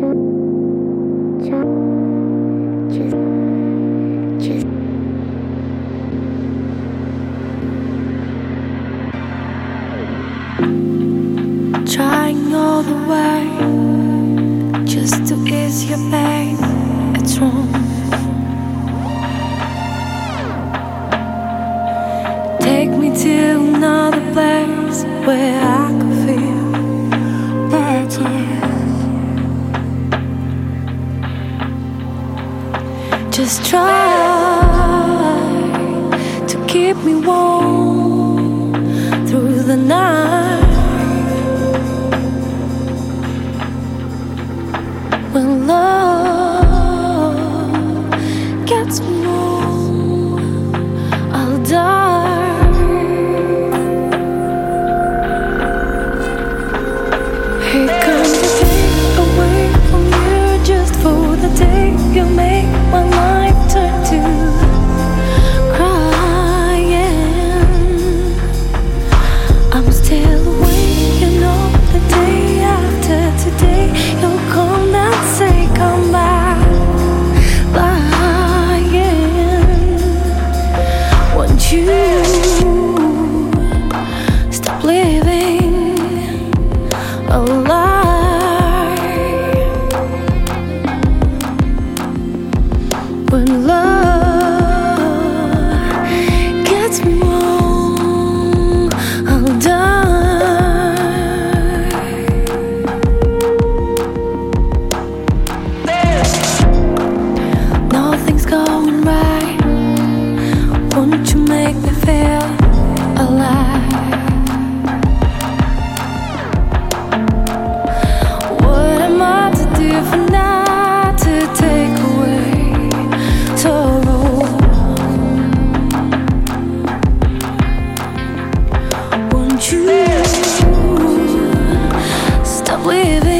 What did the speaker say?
Trying all the way just to ease your pain. It's wrong. Take me to another place where I could feel better. Just try to keep me warm through the night. When love gets me wrong, I'll die. Here comes the day away from you, just for the day you make my life turn to crying. I'm still awake, you know, the day after today you'll come and say come back, lying. Won't you stop living a lie? When love gets me wrong, I'll die. Nothing's going right. Won't you make me feel alive? What am I to do for now to take away sorrow? Won't you stop living